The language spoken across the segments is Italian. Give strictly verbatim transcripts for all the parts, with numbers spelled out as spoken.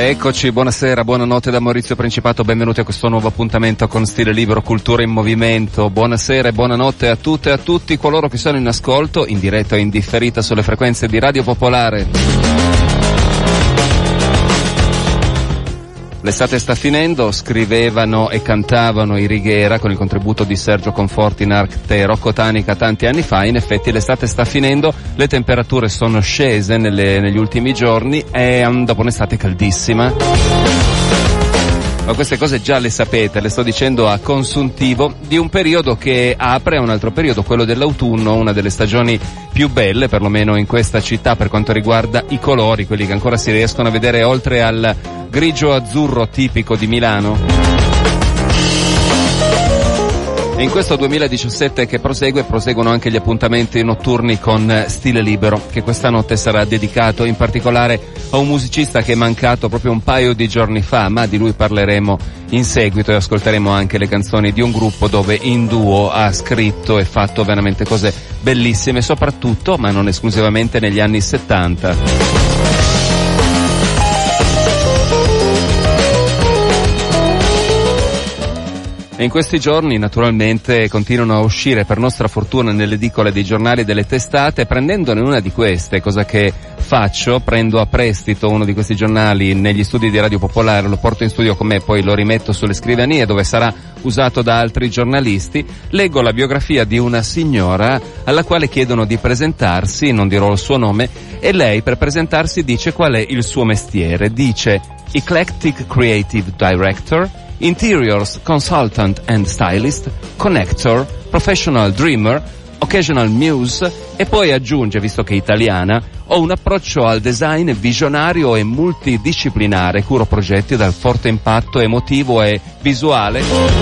Eccoci, buonasera, buonanotte da Maurizio Principato, benvenuti a questo nuovo appuntamento con Stile Libero, Cultura in Movimento. Buonasera e buonanotte a tutte e a tutti coloro che sono in ascolto, in diretta o in differita sulle frequenze di Radio Popolare. L'estate sta finendo, scrivevano e cantavano i Righiera con il contributo di Sergio Conforti, Narte e Rocco Tanica tanti anni fa. In effetti l'estate sta finendo, le temperature sono scese nelle, negli ultimi giorni e dopo un'estate caldissima. Ma queste cose già le sapete, le sto dicendo a consuntivo di un periodo che apre a un altro periodo, quello dell'autunno, una delle stagioni più belle, perlomeno in questa città per quanto riguarda i colori, quelli che ancora si riescono a vedere oltre al grigio azzurro tipico di Milano. E in questo duemiladiciassette che prosegue, proseguono anche gli appuntamenti notturni con Stile Libero, che questa notte sarà dedicato in particolare a un musicista che è mancato proprio un paio di giorni fa, ma di lui parleremo in seguito e ascolteremo anche le canzoni di un gruppo dove in duo ha scritto e fatto veramente cose bellissime, soprattutto, ma non esclusivamente, negli anni settanta. E in questi giorni naturalmente continuano a uscire per nostra fortuna nelle edicole dei giornali e delle testate, prendendone una di queste, cosa che faccio, prendo a prestito uno di questi giornali negli studi di Radio Popolare, lo porto in studio con me, poi lo rimetto sulle scrivanie dove sarà usato da altri giornalisti, leggo la biografia di una signora alla quale chiedono di presentarsi, non dirò il suo nome, e lei per presentarsi dice qual è il suo mestiere, dice Eclectic Creative Director, Interiors Consultant and Stylist, Connector, Professional Dreamer, Occasional Muse, e poi aggiunge, visto che è italiana, ho un approccio al design visionario e multidisciplinare, curo progetti dal forte impatto emotivo e visuale.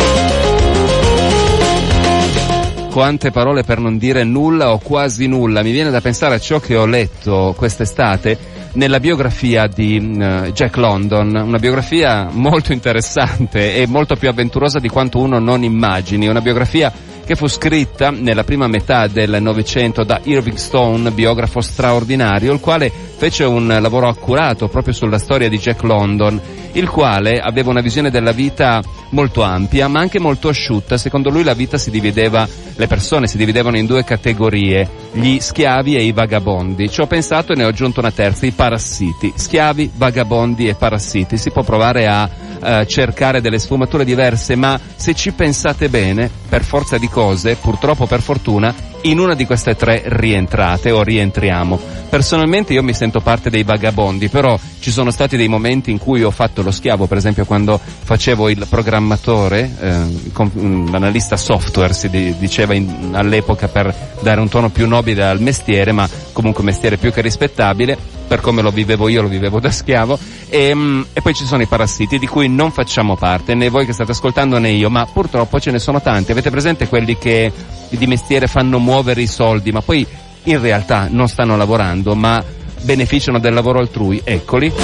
Quante parole per non dire nulla o quasi nulla. Mi viene da pensare a ciò che ho letto quest'estate nella biografia di uh, Jack London, una biografia molto interessante e molto più avventurosa di quanto uno non immagini, una biografia che fu scritta nella prima metà del Novecento da Irving Stone, biografo straordinario, il quale fece un lavoro accurato proprio sulla storia di Jack London, il quale aveva una visione della vita molto ampia ma anche molto asciutta. Secondo lui la vita si divideva, le persone si dividevano in due categorie, gli schiavi e i vagabondi. Ci ho pensato e ne ho aggiunto una terza, i parassiti. Schiavi, vagabondi e parassiti. Si può provare a uh, cercare delle sfumature diverse, ma se ci pensate bene, per forza di cose, purtroppo per fortuna, in una di queste tre rientrate o rientriamo. Personalmente io mi sento parte dei vagabondi, però ci sono stati dei momenti in cui ho fatto lo schiavo, per esempio quando facevo il programmatore, eh, l'analista software si diceva in, all'epoca, per dare un tono più nobile al mestiere, ma comunque mestiere più che rispettabile, per come lo vivevo io, lo vivevo da schiavo, e, e poi ci sono i parassiti di cui non facciamo parte, né voi che state ascoltando né io, ma purtroppo ce ne sono tanti. Avete presente quelli che di mestiere fanno muovere i soldi, ma poi in realtà non stanno lavorando, ma beneficiano del lavoro altrui? Eccoli.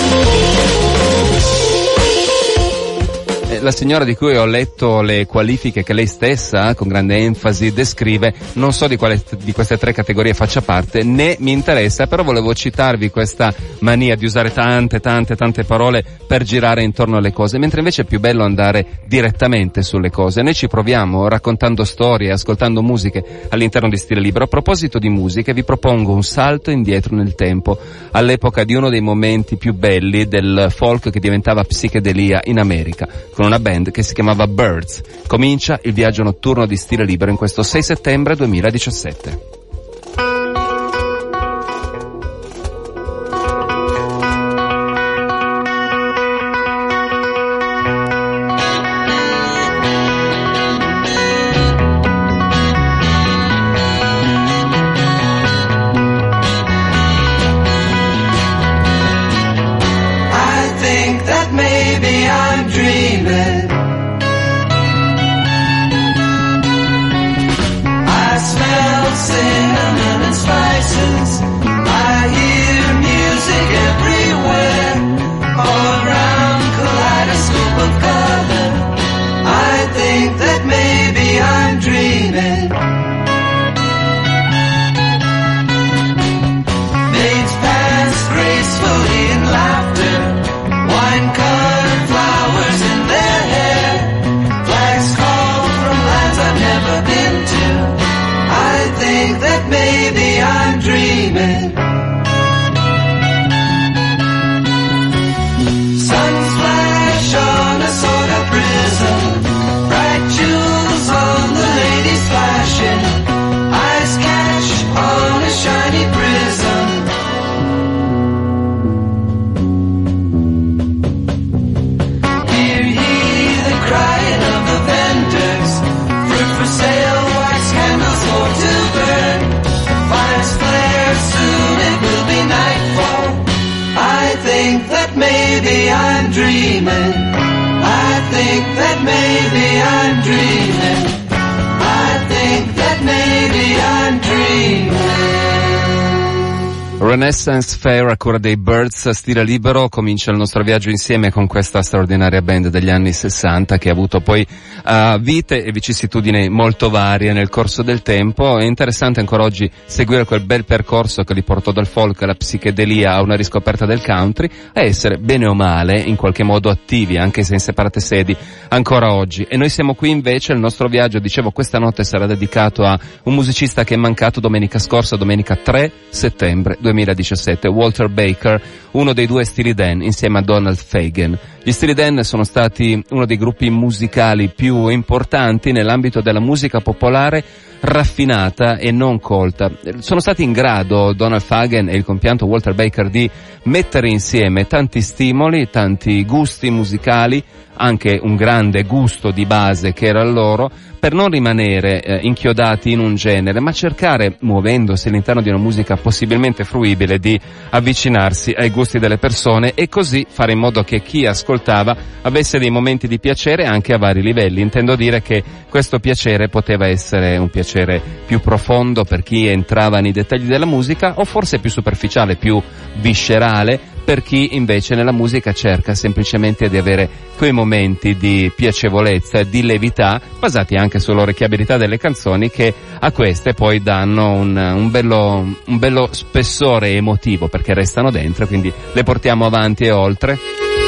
La signora di cui ho letto le qualifiche che lei stessa, con grande enfasi, descrive, non so di quale di queste tre categorie faccia parte, né mi interessa, però volevo citarvi questa mania di usare tante, tante, tante parole per girare intorno alle cose, mentre invece è più bello andare direttamente sulle cose. Noi ci proviamo raccontando storie, ascoltando musiche all'interno di Stile Libero. A proposito di musiche, vi propongo un salto indietro nel tempo, all'epoca di uno dei momenti più belli del folk che diventava psichedelia in America, con una band che si chiamava Birds. Comincia il viaggio notturno di Stile Libero in questo sei settembre duemiladiciassette. Say maybe I'm dreaming. I think that maybe I'm dreaming. I think that maybe I'm dreaming. Renaissance Fair a cura dei Birds, stile libero. Comincia il nostro viaggio insieme con questa straordinaria band degli anni sessanta che ha avuto poi uh, vite e vicissitudini molto varie nel corso del tempo. È interessante ancora oggi seguire quel bel percorso che li portò dal folk alla psichedelia a una riscoperta del country, a essere bene o male in qualche modo attivi anche se in separate sedi ancora oggi. E noi siamo qui invece, il nostro viaggio, dicevo, questa notte sarà dedicato a un musicista che è mancato domenica scorsa, domenica tre settembre duemiladiciassette, Walter Baker, uno dei due Steely Dan insieme a Donald Fagen. Gli Steely Dan sono stati uno dei gruppi musicali più importanti nell'ambito della musica popolare raffinata e non colta. Sono stati in grado, Donald Fagen e il compianto Walter Baker, di mettere insieme tanti stimoli, tanti gusti musicali, anche un grande gusto di base che era loro, per non rimanere eh, inchiodati in un genere, ma cercare, muovendosi all'interno di una musica possibilmente fruibile, di avvicinarsi ai gusti delle persone e così fare in modo che chi ascoltava avesse dei momenti di piacere anche a vari livelli. Intendo dire che questo piacere poteva essere un piacere più profondo per chi entrava nei dettagli della musica, o forse più superficiale, più viscerale, per chi invece nella musica cerca semplicemente di avere quei momenti di piacevolezza e di levità basati anche sull'orecchiabilità delle canzoni, che a queste poi danno un, un bello un bello spessore emotivo perché restano dentro, quindi le portiamo avanti e oltre.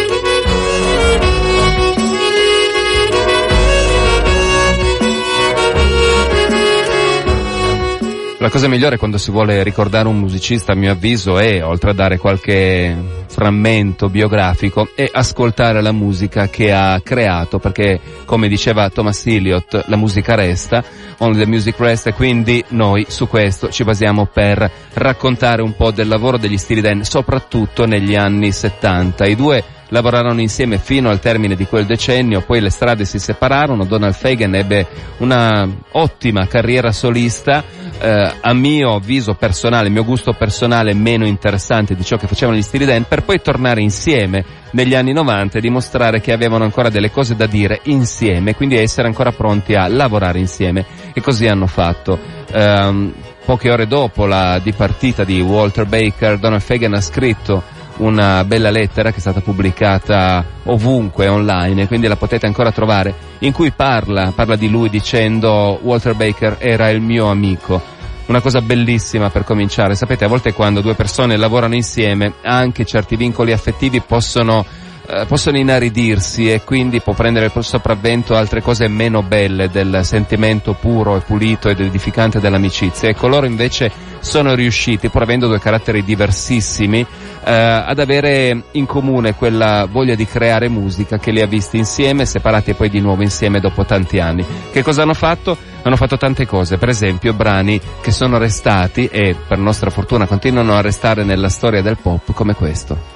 La cosa migliore quando si vuole ricordare un musicista, a mio avviso, è, oltre a dare qualche frammento biografico, è ascoltare la musica che ha creato, perché, come diceva Thomas Eliot, la musica resta, only the music rest, e quindi noi su questo ci basiamo per raccontare un po' del lavoro degli Steely Dan, soprattutto negli anni settanta. I due lavorarono insieme fino al termine di quel decennio, poi le strade si separarono. Donald Fagen ebbe una ottima carriera solista, eh, a mio avviso personale, mio gusto personale, meno interessante di ciò che facevano gli Steely Dan, per poi tornare insieme negli anni novanta e dimostrare che avevano ancora delle cose da dire insieme, quindi essere ancora pronti a lavorare insieme, e così hanno fatto. Um, poche ore dopo la dipartita di Walter Baker, Donald Fagen ha scritto una bella lettera che è stata pubblicata ovunque online, e quindi la potete ancora trovare, in cui parla, parla di lui dicendo: Walter Baker era il mio amico. Una cosa bellissima per cominciare. Sapete, a volte quando due persone lavorano insieme anche certi vincoli affettivi possono eh, possono inaridirsi, e quindi può prendere il sopravvento altre cose meno belle del sentimento puro e pulito ed edificante dell'amicizia. Ecco, loro invece sono riusciti, pur avendo due caratteri diversissimi, eh, ad avere in comune quella voglia di creare musica che li ha visti insieme, separati e poi di nuovo insieme dopo tanti anni. Che cosa hanno fatto? Hanno fatto tante cose, per esempio brani che sono restati e per nostra fortuna continuano a restare nella storia del pop, come questo.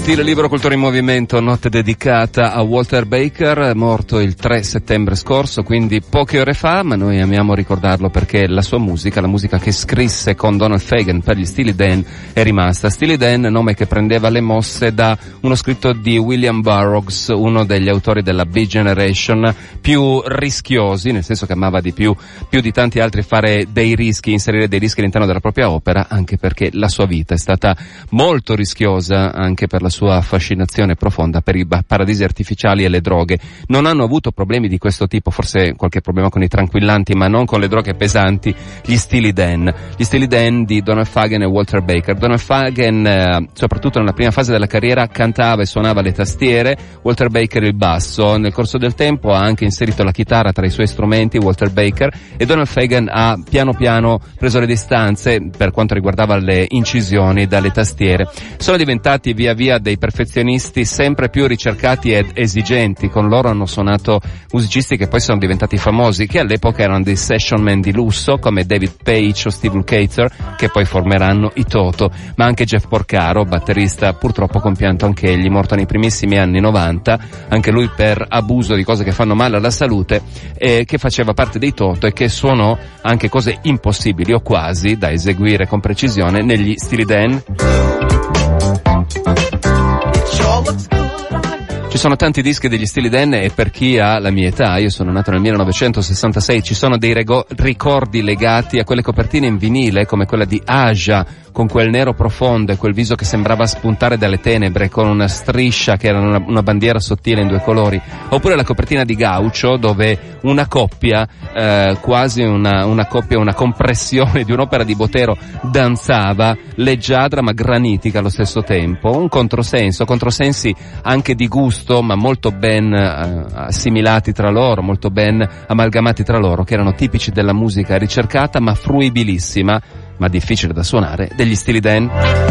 Stile Libero, Cultura in Movimento, notte dedicata a Walter Baker, morto il tre settembre scorso, quindi poche ore fa, ma noi amiamo ricordarlo perché la sua musica, la musica che scrisse con Donald Fagen per gli Steely Dan, è rimasta. Steely Dan, nome che prendeva le mosse da uno scritto di William Burroughs, uno degli autori della Beat Generation, più rischiosi, nel senso che amava di più, più di tanti altri, fare dei rischi, inserire dei rischi all'interno della propria opera, anche perché la sua vita è stata molto rischiosa, anche per la sua fascinazione profonda per i paradisi artificiali e le droghe. Non hanno avuto problemi di questo tipo, forse qualche problema con i tranquillanti, ma non con le droghe pesanti, gli Steely Dan. Gli Steely Dan di Donald Fagen e Walter Baker. Donald Fagen, eh, soprattutto nella prima fase della carriera, cantava e suonava le tastiere, Walter Baker il basso. Nel corso del tempo ha anche inserito la chitarra tra i suoi strumenti, Walter Baker, e Donald Fagen ha piano piano preso le distanze per quanto riguardava le incisioni dalle tastiere. Sono diventati via via dei perfezionisti sempre più ricercati ed esigenti. Con loro hanno suonato musicisti che poi sono diventati famosi, che all'epoca erano dei session man di lusso come David Page o Steve Lukather, che poi formeranno i Toto, ma anche Jeff Porcaro, batterista purtroppo compianto anch'egli, morto nei primissimi anni novanta, anche lui per abuso di cose che fanno male alla salute, e che faceva parte dei Toto e che suonò anche cose impossibili o quasi da eseguire con precisione negli Steely Dan. Ci sono tanti dischi degli Steely Dan e per chi ha la mia età, io sono nato nel millenovecentosessantasei, ci sono dei rego- ricordi legati a quelle copertine in vinile come quella di Aja, con quel nero profondo e quel viso che sembrava spuntare dalle tenebre, con una striscia che era una, una bandiera sottile in due colori, oppure la copertina di Gaucho, dove una coppia, eh, quasi una, una coppia, una compressione di un'opera di Botero, danzava, leggiadra ma granitica allo stesso tempo. Un controsenso, controsensi anche di gusto, ma molto ben eh, assimilati tra loro, molto ben amalgamati tra loro, che erano tipici della musica ricercata ma fruibilissima, ma difficile da suonare, degli Steely Dan.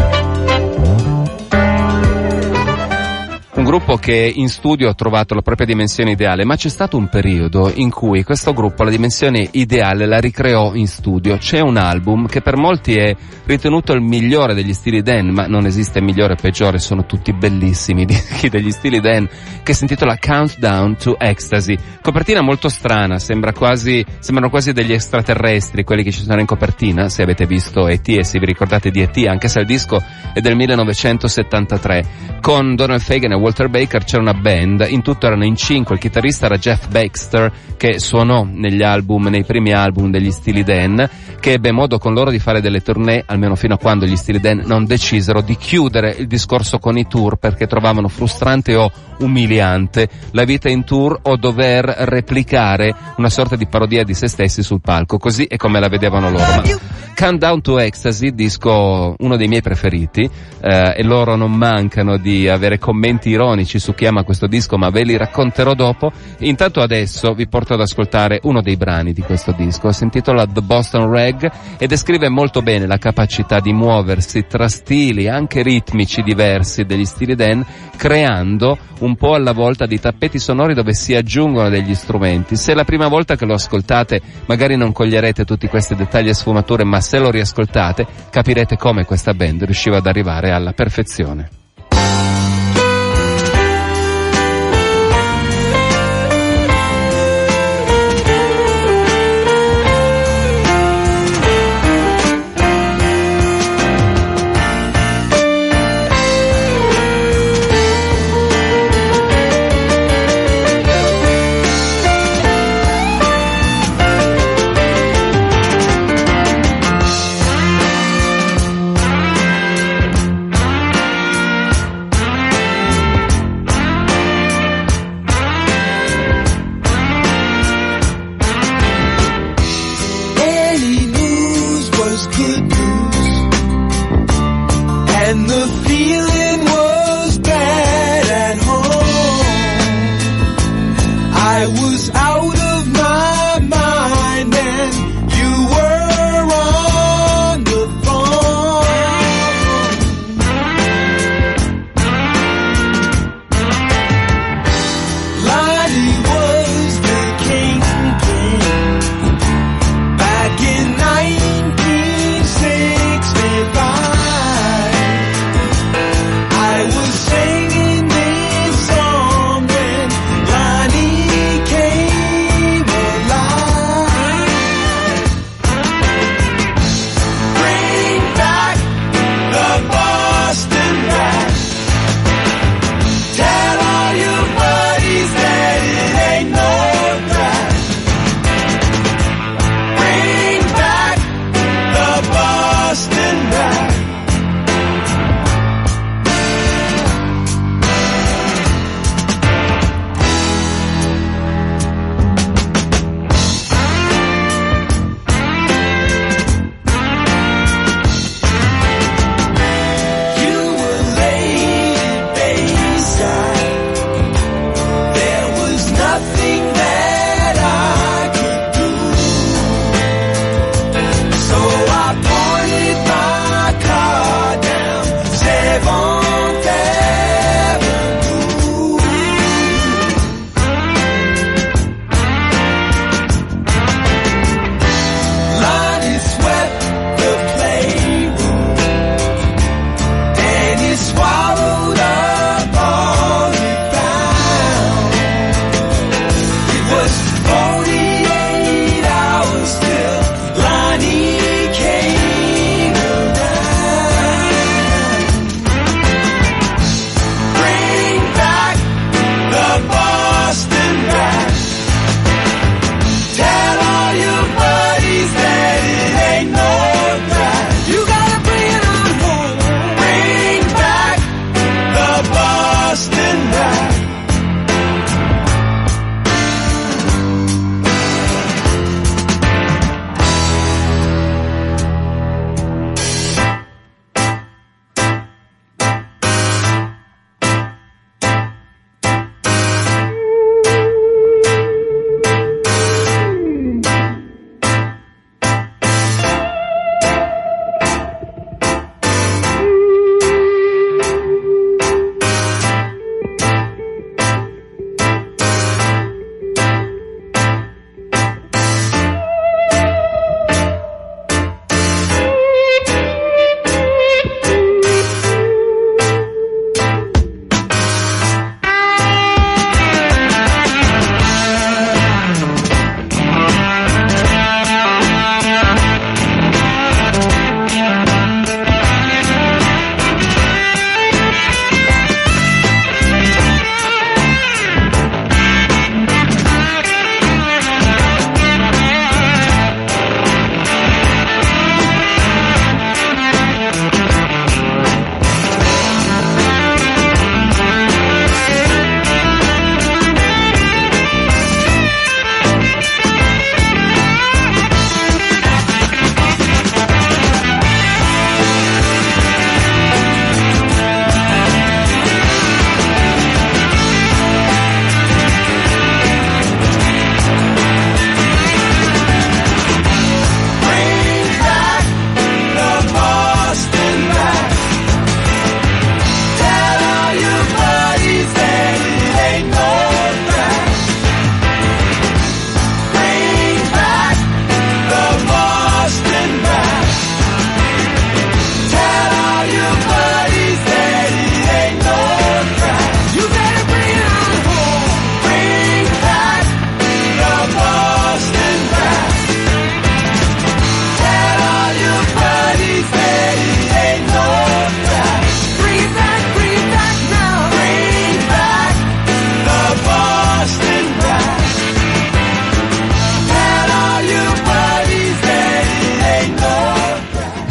Un gruppo che in studio ha trovato la propria dimensione ideale, ma c'è stato un periodo in cui questo gruppo la dimensione ideale la ricreò in studio. C'è un album che per molti è ritenuto il migliore degli Steely Dan, ma non esiste migliore o peggiore, sono tutti bellissimi, dischi degli Steely Dan, che si intitola Countdown to Ecstasy. Copertina molto strana, sembra quasi, sembrano quasi degli extraterrestri quelli che ci sono in copertina, se avete visto E T e se vi ricordate di E T, anche se il disco è del millenovecentosettantatré. Con Donald Fagen e Walter Baker c'era una band, in tutto erano in cinque, il chitarrista era Jeff Baxter, che suonò negli album, nei primi album degli Steely Dan, che ebbe modo con loro di fare delle tournée, almeno fino a quando gli Steely Dan non decisero di chiudere il discorso con i tour, perché trovavano frustrante o umiliante la vita in tour o dover replicare una sorta di parodia di se stessi sul palco. Così è come la vedevano loro. Ma Countdown to Ecstasy, disco uno dei miei preferiti, eh, e loro non mancano di avere commenti ironici su chi ama questo disco, ma ve li racconterò dopo. Intanto adesso vi porto ad ascoltare uno dei brani di questo disco. Si intitola The Boston Rag e descrive molto bene la capacità di muoversi tra stili anche ritmici diversi degli Steely Dan, creando un po' alla volta di tappeti sonori dove si aggiungono degli strumenti. Se è la prima volta che lo ascoltate magari non coglierete tutti questi dettagli e sfumature, ma se lo riascoltate capirete come questa band riusciva ad arrivare alla perfezione.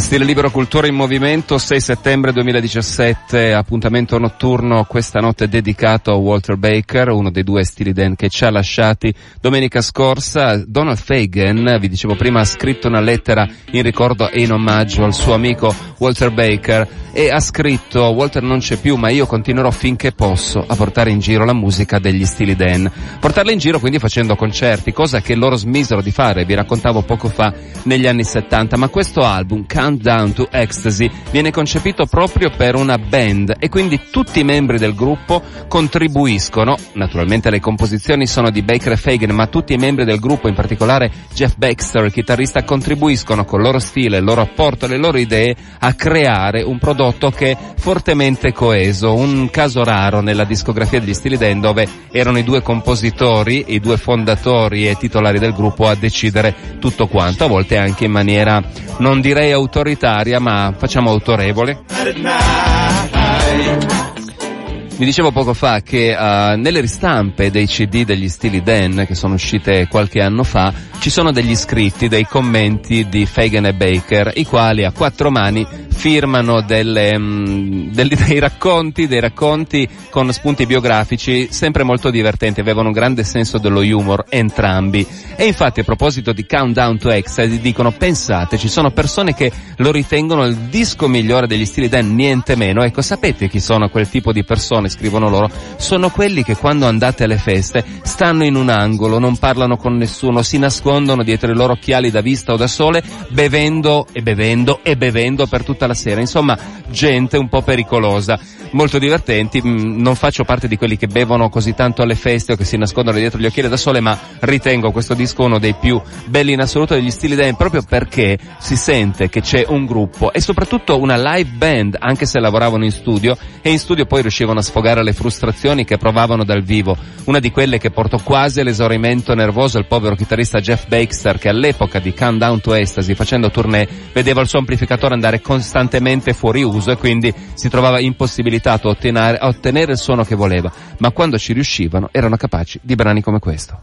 Stile Libero, Cultura in Movimento, sei settembre duemiladiciassette, appuntamento notturno questa notte dedicato a Walter Baker, uno dei due Steely Dan che ci ha lasciati domenica scorsa. Donald Fagen, vi dicevo prima, ha scritto una lettera in ricordo e in omaggio al suo amico Walter Baker e ha scritto: Walter non c'è più, ma io continuerò finché posso a portare in giro la musica degli Steely Dan. Portarla in giro quindi facendo concerti, cosa che loro smisero di fare, vi raccontavo poco fa, negli anni settanta, ma questo album, Countdown to Ecstasy, viene concepito proprio per una band e quindi tutti i membri del gruppo contribuiscono. Naturalmente le composizioni sono di Baker e Fagen, ma tutti i membri del gruppo, in particolare Jeff Baxter, il chitarrista, contribuiscono col loro stile, il loro apporto, le loro idee a creare un prodotto che è fortemente coeso, un caso raro nella discografia degli Steely Dan, dove erano i due compositori, i due fondatori e titolari del gruppo a decidere tutto quanto, a volte anche in maniera, non direi autoritaria, ma facciamo autorevole. Vi dicevo poco fa che uh, nelle ristampe dei C D degli Steely Dan, che sono uscite qualche anno fa, ci sono degli scritti, dei commenti di Fagen e Baker, i quali a quattro mani firmano delle, mh, delle, dei racconti, dei racconti con spunti biografici sempre molto divertenti, avevano un grande senso dello humor entrambi. E infatti, a proposito di Countdown to Ecstasy, dicono: pensate, ci sono persone che lo ritengono il disco migliore degli Steely Dan, niente meno. Ecco, sapete chi sono quel tipo di persone, scrivono loro? Sono quelli che quando andate alle feste stanno in un angolo, non parlano con nessuno, si nascondono dietro i loro occhiali da vista o da sole, bevendo e bevendo e bevendo per tutta la sera. Insomma, gente un po' pericolosa, molto divertenti. Non faccio parte di quelli che bevono così tanto alle feste o che si nascondono dietro gli occhiali da sole, ma ritengo questo disco uno dei più belli in assoluto degli Steely Dan, proprio perché si sente che c'è un gruppo e soprattutto una live band, anche se lavoravano in studio, e in studio poi riuscivano a sfogare le frustrazioni che provavano dal vivo. Una di quelle che portò quasi all'esaurimento nervoso il povero chitarrista Jeff Baxter, che all'epoca di Countdown to Ecstasy, facendo tournée, vedeva il suo amplificatore andare costantemente fuori uso e quindi si trovava impossibilitato a ottenere, a ottenere il suono che voleva, ma quando ci riuscivano erano capaci di brani come questo.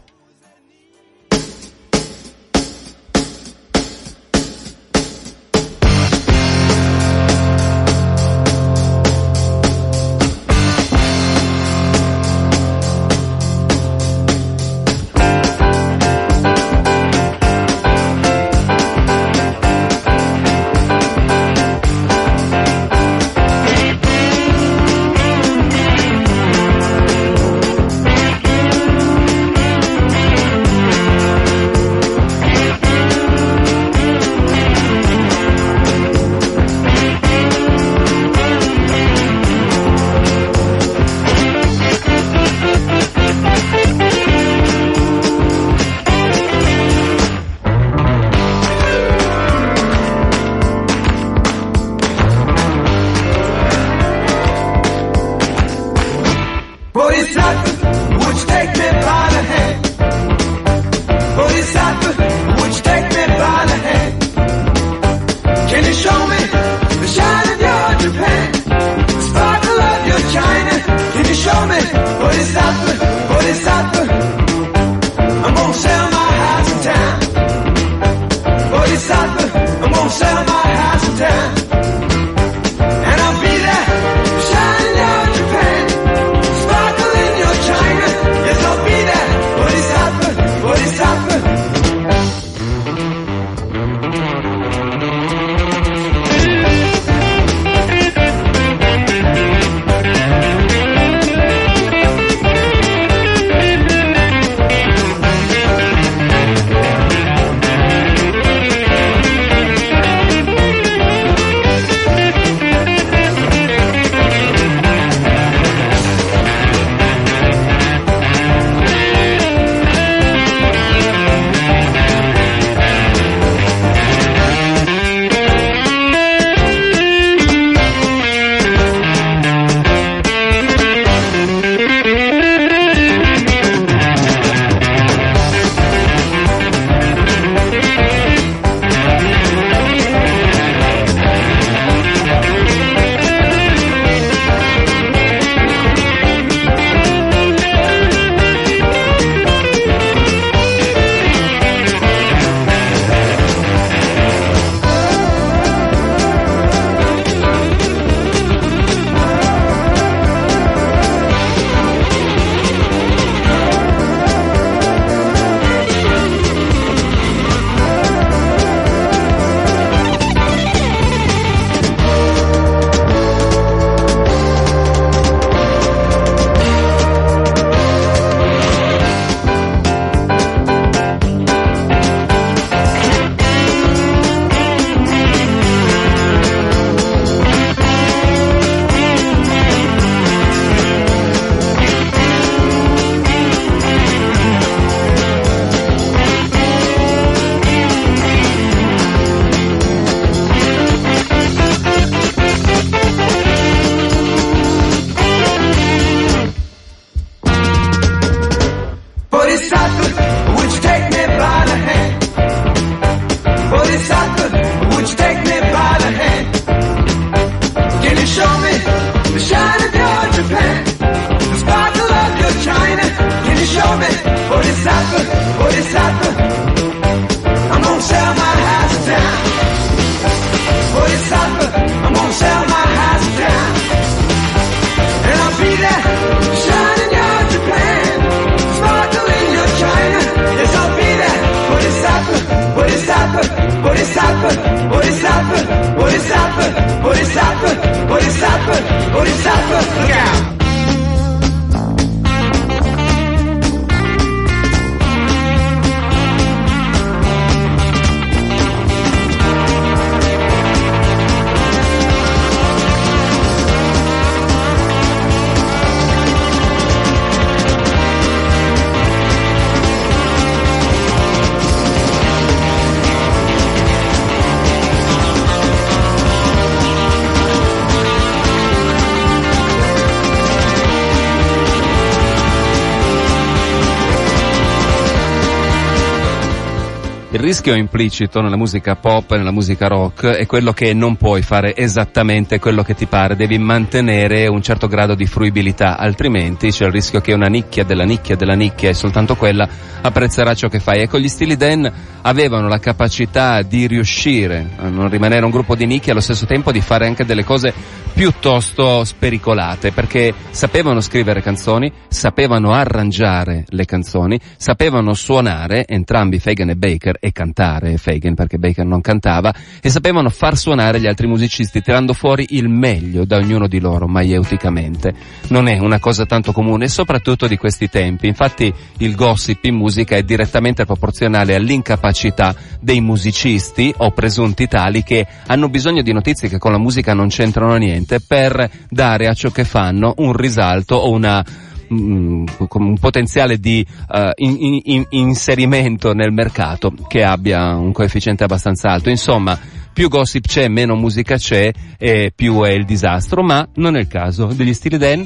rischio implicito nella musica pop e nella musica rock è quello che non puoi fare esattamente quello che ti pare, devi mantenere un certo grado di fruibilità, altrimenti c'è il rischio che una nicchia della nicchia della nicchia, e soltanto quella, apprezzerà ciò che fai. Ecco, gli Steely Dan avevano la capacità di riuscire a non rimanere un gruppo di nicchia, allo stesso tempo di fare anche delle cose piuttosto spericolate, perché sapevano scrivere canzoni, sapevano arrangiare le canzoni, sapevano suonare, entrambi Fagen e Baker, e cantare Fagen perché Baker non cantava, e sapevano far suonare gli altri musicisti tirando fuori il meglio da ognuno di loro maieuticamente. Non è una cosa tanto comune, soprattutto di questi tempi. Infatti il gossip in musica è direttamente proporzionale all'incapacità dei musicisti, o presunti tali, che hanno bisogno di notizie che con la musica non c'entrano niente, per dare a ciò che fanno un risalto o una un potenziale di uh, in, in, inserimento nel mercato che abbia un coefficiente abbastanza alto. Insomma, più gossip c'è, meno musica c'è e più è il disastro, ma non è il caso degli Steely Dan.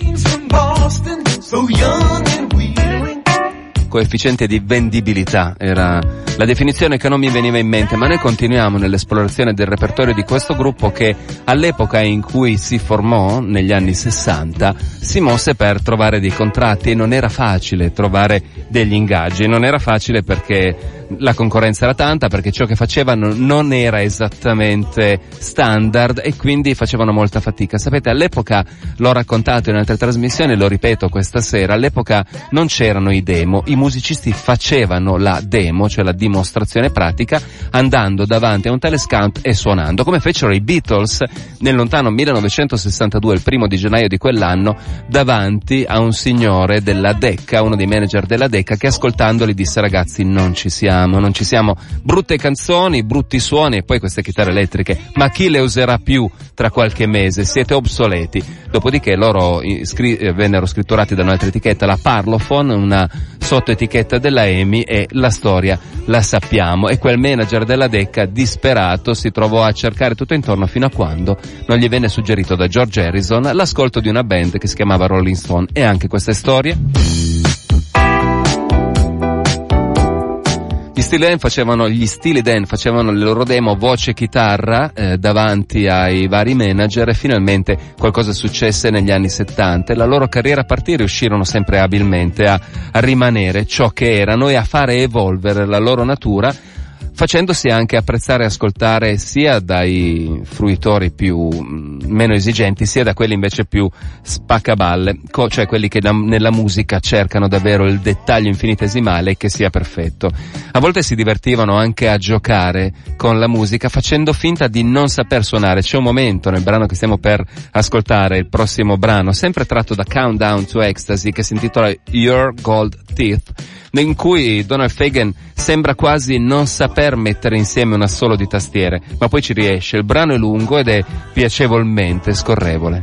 Coefficiente di vendibilità era la definizione che non mi veniva in mente, ma noi continuiamo nell'esplorazione del repertorio di questo gruppo che all'epoca in cui si formò, negli anni sessanta, si mosse per trovare dei contratti, e non era facile trovare degli ingaggi, non era facile perché la concorrenza era tanta, perché ciò che facevano non era esattamente standard e quindi facevano molta fatica. Sapete, all'epoca, l'ho raccontato in altre trasmissioni, lo ripeto questa sera, all'epoca non c'erano i demo, i musicisti facevano la demo, cioè la dimostrazione pratica, andando davanti a un telescount e suonando, come fecero i Beatles nel lontano millenovecentosessantadue, il primo di gennaio di quell'anno, davanti a un signore della Decca, uno dei manager della Decca, che ascoltandoli disse: ragazzi, non ci siamo, non ci siamo, brutte canzoni, brutti suoni, e poi queste chitarre elettriche, ma chi le userà più tra qualche mese? Siete obsoleti. Dopodiché loro iscri- vennero scritturati da un'altra etichetta, la Parlophone, una sottoetichetta della E M I, e la storia la sappiamo. E quel manager della Decca, disperato, si trovò a cercare tutto intorno fino a quando non gli venne suggerito da George Harrison l'ascolto di una band che si chiamava Rolling Stone. E anche queste storie. Gli Steely Dan facevano, gli Steely Dan facevano le loro demo voce e chitarra eh, davanti ai vari manager, e finalmente qualcosa successe negli anni settanta. La loro carriera partì, riuscirono sempre abilmente a, a rimanere ciò che erano e a fare evolvere la loro natura, facendosi anche apprezzare e ascoltare sia dai fruitori più mh, meno esigenti, sia da quelli invece più spaccaballe, co- cioè quelli che da, nella musica cercano davvero il dettaglio infinitesimale che sia perfetto. A volte si divertivano anche a giocare con la musica facendo finta di non saper suonare. C'è un momento nel brano che stiamo per ascoltare, il prossimo brano, sempre tratto da Countdown to Ecstasy, che si intitola Your Gold Teeth, in cui Donald Fagen sembra quasi non saper mettere insieme un assolo di tastiere, ma poi ci riesce. Il brano è lungo ed è piacevolmente scorrevole.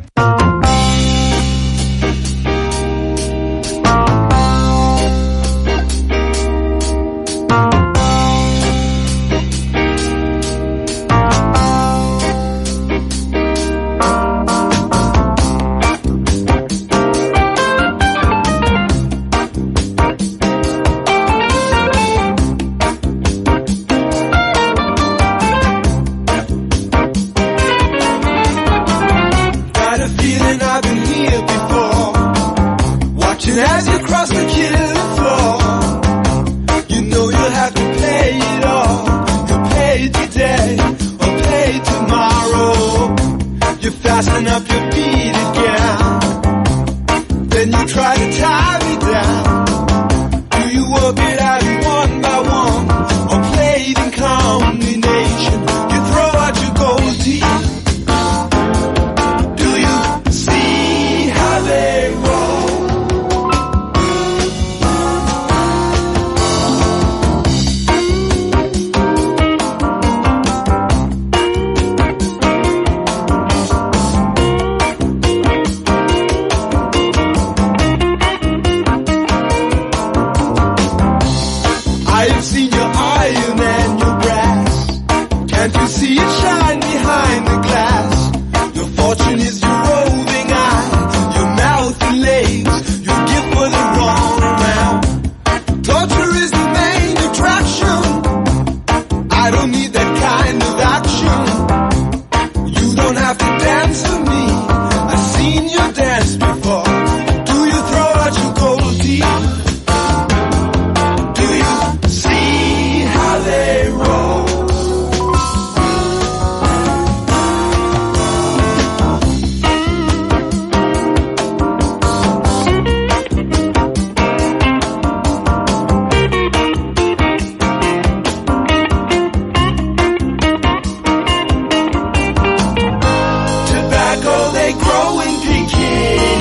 they grow in Peking.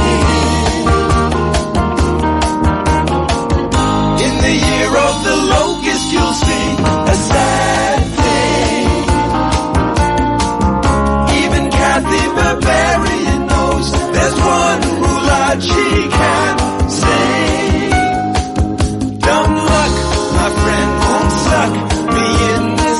In the year of the locust you'll see a sad thing. Even Kathy Barbarian knows there's one rule she can say. Dumb luck, my friend, won't suck me in this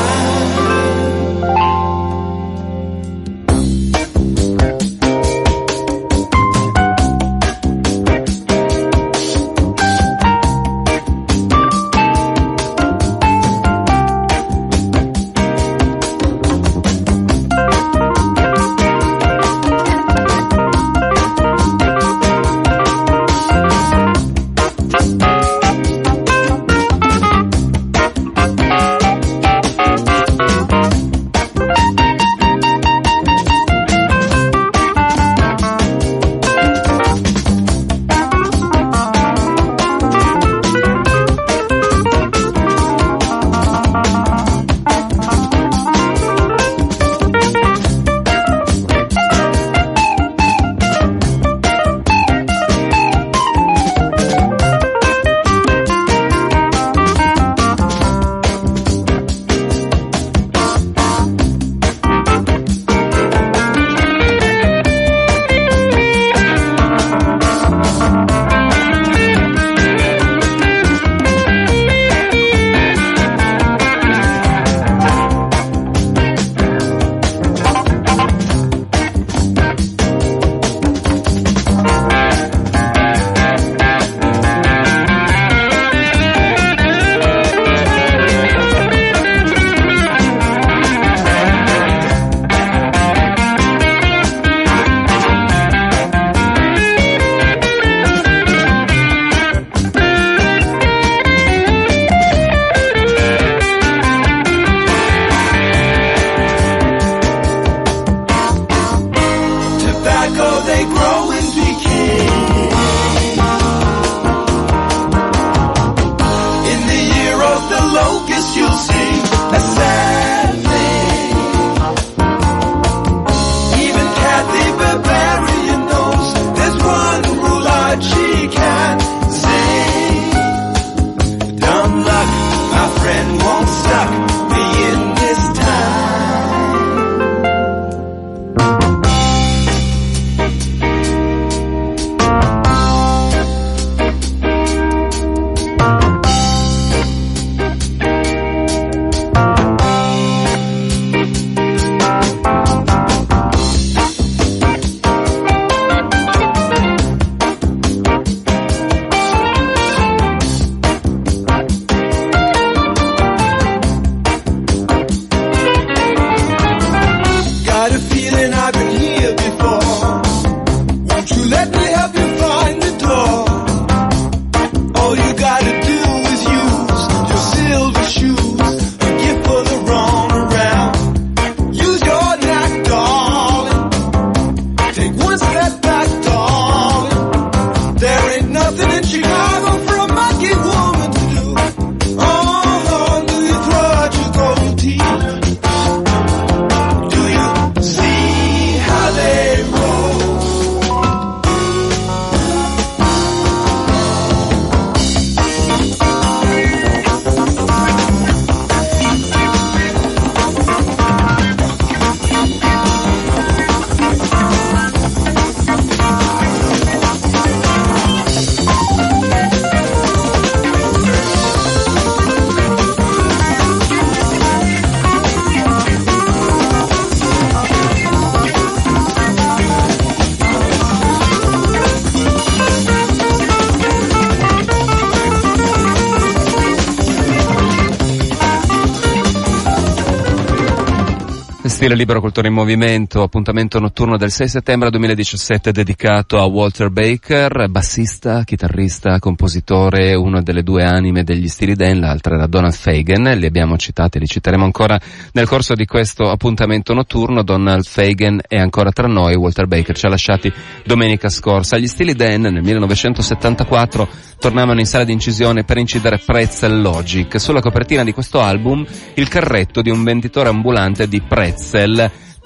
Stile Libero, Cultura in Movimento, appuntamento notturno del sei settembre duemiladiciassette dedicato a Walter Baker, bassista, chitarrista, compositore, una delle due anime degli Steely Dan, l'altra era Donald Fagen. Li abbiamo citati, li citeremo ancora nel corso di questo appuntamento notturno. Donald Fagen è ancora tra noi, Walter Baker ci ha lasciati domenica scorsa. Gli Steely Dan nel millenovecentosettantaquattro tornavano in sala di incisione per incidere Pretzel Logic. Sulla copertina di questo album il carretto di un venditore ambulante di pretzel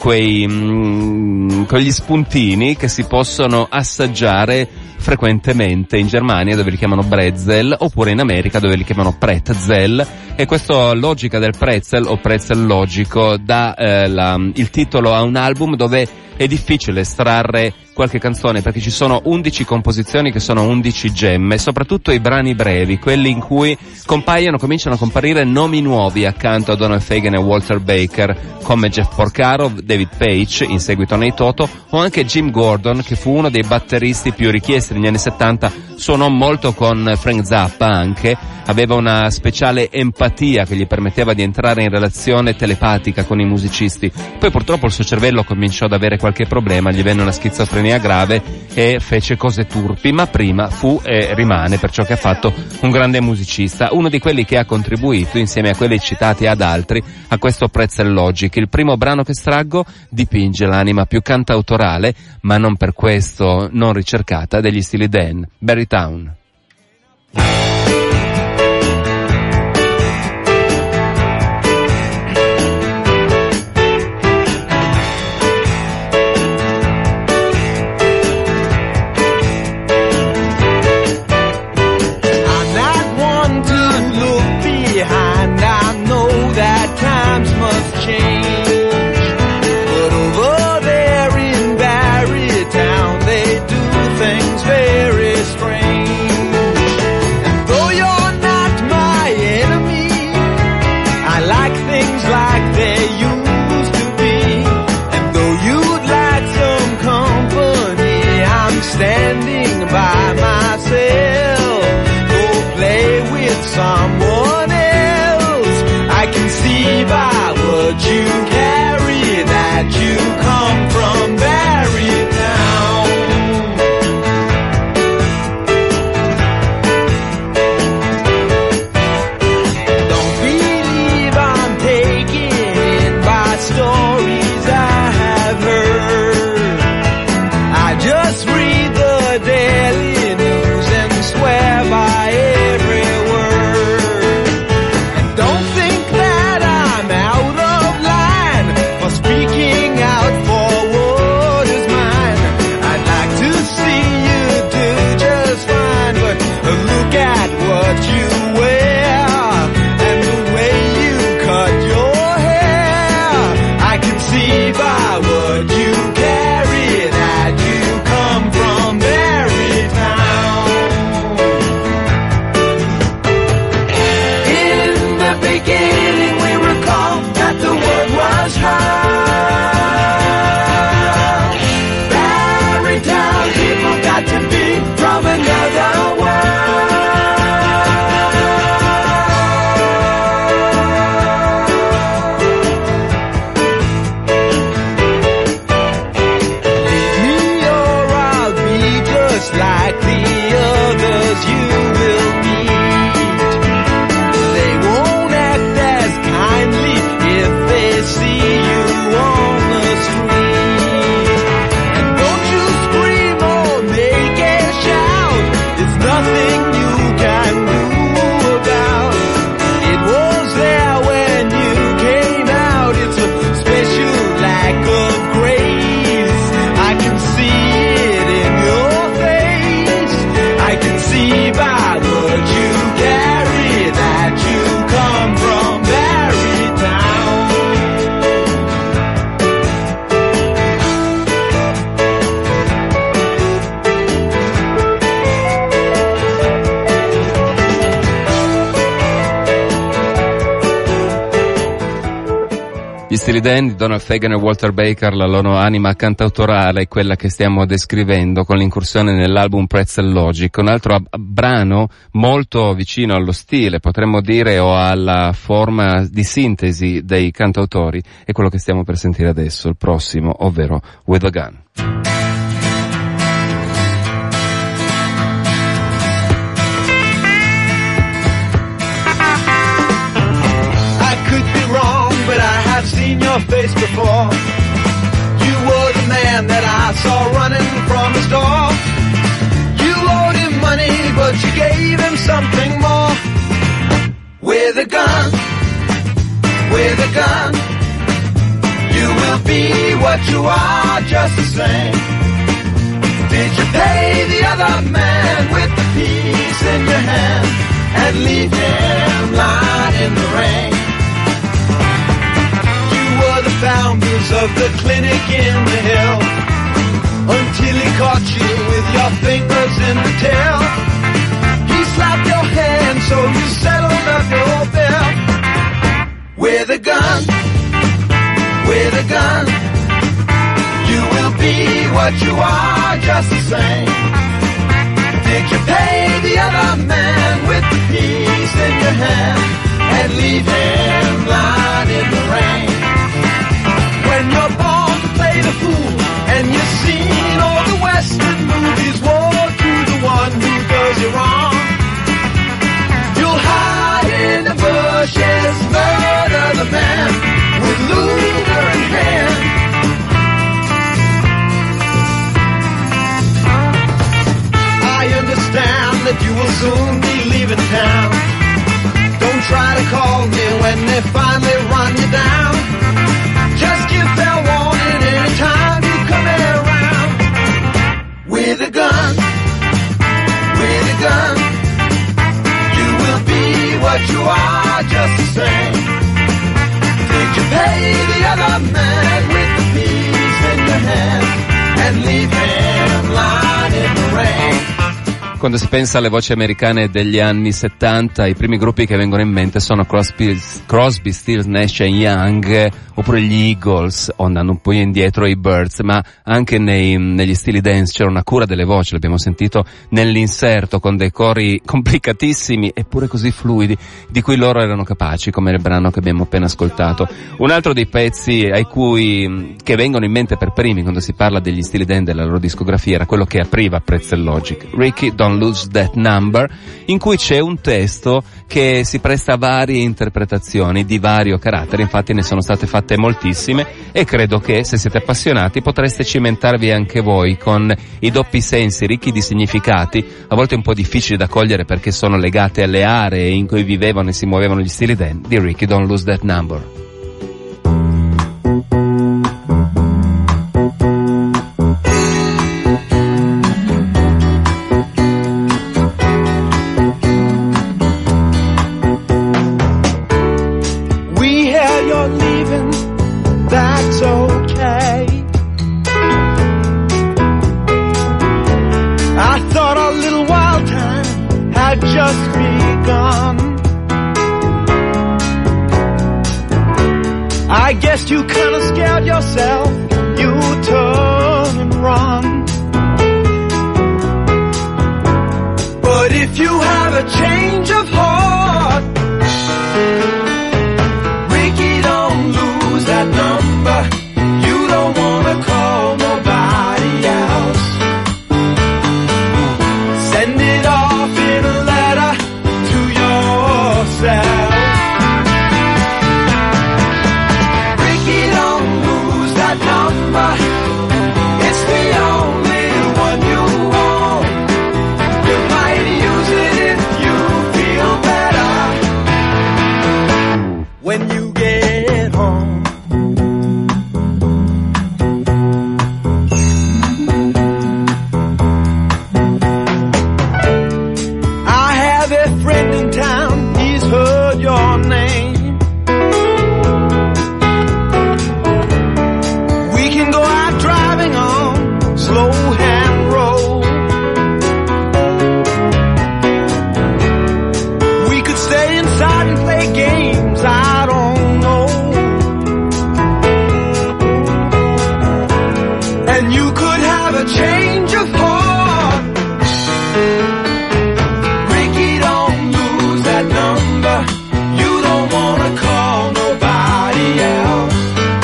quei mh, quegli spuntini che si possono assaggiare frequentemente in Germania, dove li chiamano Brezel, oppure in America dove li chiamano Pretzel, e questa logica del pretzel o pretzel logico dà eh, la, il titolo a un album dove è difficile estrarre qualche canzone, perché ci sono undici composizioni che sono undici gemme, soprattutto i brani brevi, quelli in cui compaiono, cominciano a comparire nomi nuovi accanto a Donald Fagen e Walter Baker, come Jeff Porcaro, David Page, in seguito nei Toto, o anche Jim Gordon, che fu uno dei batteristi più richiesti negli anni settanta, suonò molto con Frank Zappa anche, aveva una speciale empatia che gli permetteva di entrare in relazione telepatica con i musicisti. Poi purtroppo il suo cervello cominciò ad avere qualche problema, gli venne una schizofrenia grave e fece cose turpi, ma prima fu e rimane, per ciò che ha fatto, un grande musicista, uno di quelli che ha contribuito, insieme a quelli citati ad altri, a questo Pretzel Logic. Il primo brano che estraggo dipinge l'anima più cantautorale, ma non per questo non ricercata, degli Steely Dan, Barrytown. Someone else, I can see by what you carry that you come from Barrytown. Don't believe I'm taken in by stories I have heard. I just read the Daily News and swear by every Gli Steely Dan di Donald Fagen e Walter Baker, la loro anima cantautorale è quella che stiamo descrivendo con l'incursione nell'album Pretzel Logic, un altro ab- brano molto vicino allo stile, potremmo dire, o alla forma di sintesi dei cantautori, è quello che stiamo per sentire adesso, il prossimo, ovvero With a Gun. I've seen your face before. You were the man that I saw running from the store. You owed him money, but you gave him something more. With a gun, with a gun, you will be what you are just the same? Did you pay the other man with the piece in your hand and leave him lying in the rain? You were the founders of the clinic in the hill until he caught you with your fingers in the tail. He slapped your hand so you settled up your bill. With a gun, with a gun, you will be what you are just the same. Did you pay the other man with the piece in your hand and leave him lying in the rain? When you're born to play the fool and you've seen all the western movies, war to the one who does you wrong, you'll hide in the bushes, murder the man with Luger in hand. I understand that you will soon be leaving town. Don't try to call me when they finally run you down. Just give fair warning anytime you come around. With a gun, with a gun, you will be what you are just the same. Did you pay the other man with the piece in your hand and leave him lying in the rain? Quando si pensa alle voci americane degli anni settanta, i primi gruppi che vengono in mente sono Crosby, Crosby Stills, Nash and Young, oppure gli Eagles, o andando un po' indietro i Byrds, ma anche nei, negli stili dance c'era una cura delle voci, l'abbiamo sentito nell'inserto, con dei cori complicatissimi eppure così fluidi, di cui loro erano capaci, come il brano che abbiamo appena ascoltato. Un altro dei pezzi ai cui, che vengono in mente per primi quando si parla degli stili dance della loro discografia era quello che apriva Pretzel Logic, Ricky Don't Lose That Number, in cui c'è un testo che si presta a varie interpretazioni di vario carattere, infatti ne sono state fatte moltissime e credo che se siete appassionati potreste cimentarvi anche voi con i doppi sensi ricchi di significati, a volte un po' difficili da cogliere perché sono legate alle aree in cui vivevano e si muovevano gli stili dance di Ricky Don't Lose That Number. Just begun. I guess you kinda scared yourself. You turn and run. But if you have a change of heart, Ricky, don't lose that number. You don't wanna call nobody else. Send it off in a letter to yourself. Ricky, don't lose that number. It's the only one you want. You might use it if you feel better when you get home. Change of heart. Ricky, don't lose that number. You don't wanna call nobody else.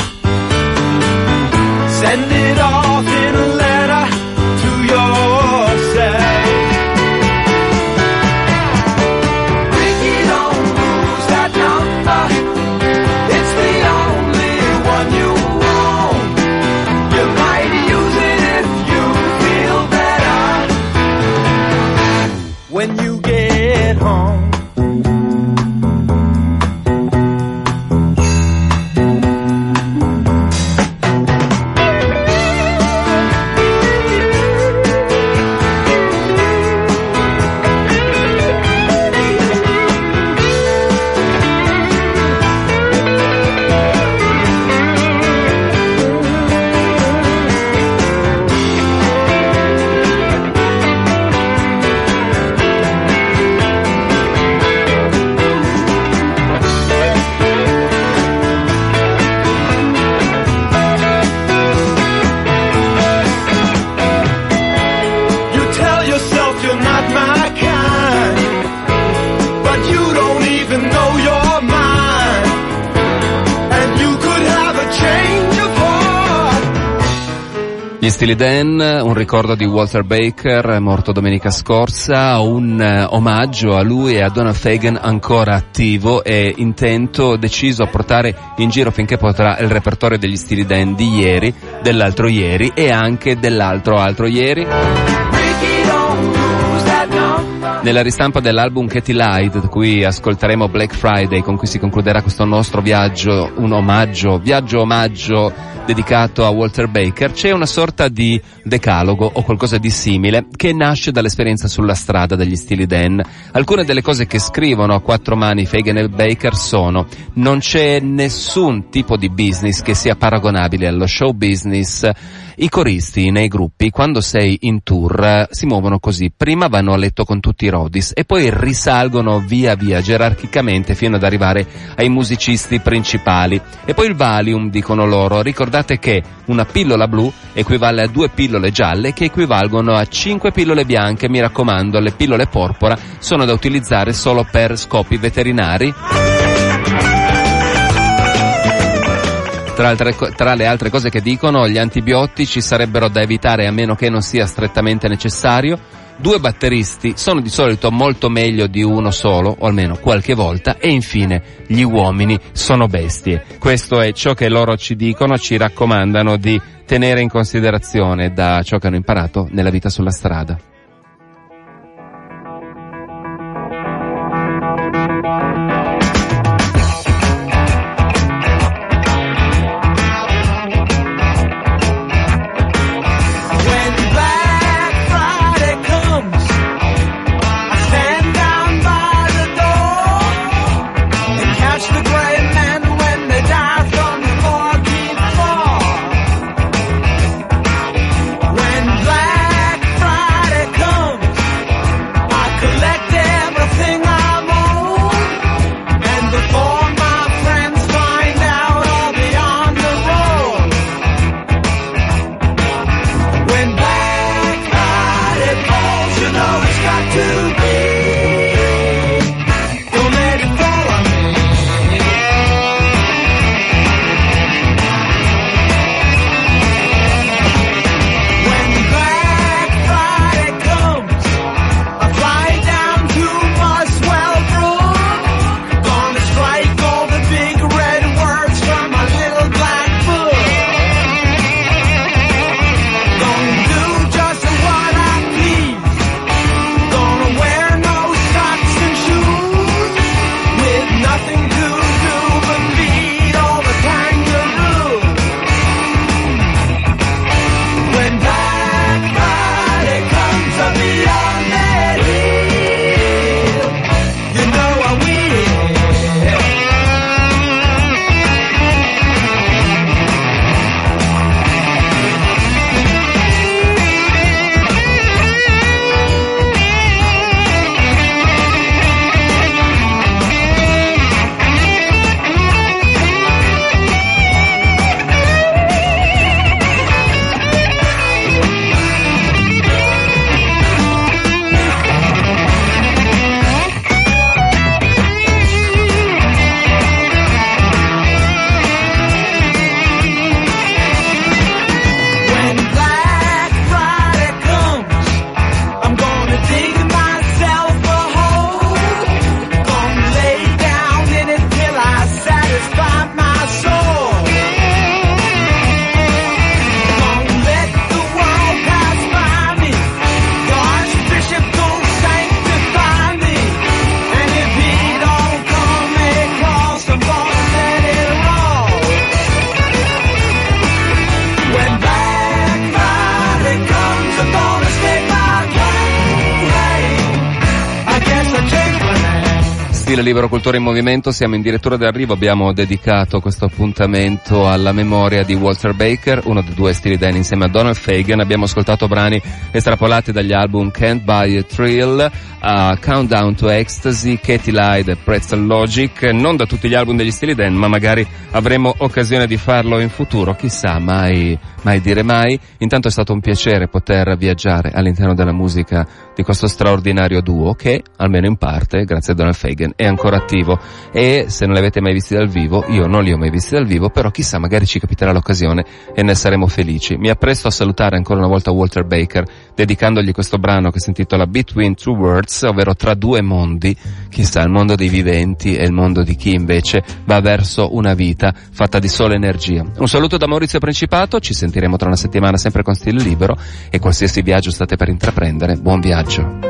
Send it off in a letter to yourself. Ricky, don't lose that number. It's the only one you want. You might use it when you get home. Gli Steely Dan, un ricordo di Walter Baker, morto domenica scorsa, un uh, omaggio a lui e a Donald Fagen ancora attivo e intento, deciso a portare in giro finché potrà il repertorio degli Steely Dan di ieri, dell'altro ieri e anche dell'altro altro ieri. Nella ristampa dell'album Katy Lied, da cui ascolteremo Black Friday, con cui si concluderà questo nostro viaggio, un omaggio, viaggio omaggio dedicato a Walter Baker, c'è una sorta di decalogo o qualcosa di simile che nasce dall'esperienza sulla strada degli Steely Dan. Alcune delle cose che scrivono a quattro mani Fagen e Baker sono: non c'è nessun tipo di business che sia paragonabile allo show business. I coristi nei gruppi, quando sei in tour, si muovono così: prima vanno a letto con tutti i rodis e poi risalgono via via gerarchicamente fino ad arrivare ai musicisti principali. E poi il Valium, dicono loro, ricordate che una pillola blu equivale a due pillole gialle che equivalgono a cinque pillole bianche. Mi raccomando, le pillole porpora sono da utilizzare solo per scopi veterinari. Tra, altre, tra le altre cose che dicono, gli antibiotici sarebbero da evitare a meno che non sia strettamente necessario. Due batteristi sono di solito molto meglio di uno solo, o almeno qualche volta. E infine, gli uomini sono bestie. Questo è ciò che loro ci dicono, ci raccomandano di tenere in considerazione da ciò che hanno imparato nella vita sulla strada. Libero Cultura in Movimento, siamo in dirittura d'arrivo, abbiamo dedicato questo appuntamento alla memoria di Walter Baker, uno dei due Steely Dan insieme a Donald Fagen. Abbiamo ascoltato brani estrapolati dagli album Can't Buy a Thrill, uh, Countdown to Ecstasy, Katy Lied e Pretzel Logic, non da tutti gli album degli Steely Dan, ma magari avremo occasione di farlo in futuro, chissà, mai, mai dire mai. Intanto è stato un piacere poter viaggiare all'interno della musica di questo straordinario duo che, almeno in parte, grazie a Donald Fagen, è ancora attivo, e se non li avete mai visti dal vivo, io non li ho mai visti dal vivo, però chissà, magari ci capiterà l'occasione e ne saremo felici. Mi appresto a salutare ancora una volta Walter Baker, dedicandogli questo brano che si intitola Between Two Worlds, ovvero tra due mondi, chissà, il mondo dei viventi e il mondo di chi invece va verso una vita fatta di sola energia. Un saluto da Maurizio Principato, ci sentiremo tra una settimana sempre con Stile Libero, e qualsiasi viaggio state per intraprendere, buon viaggio.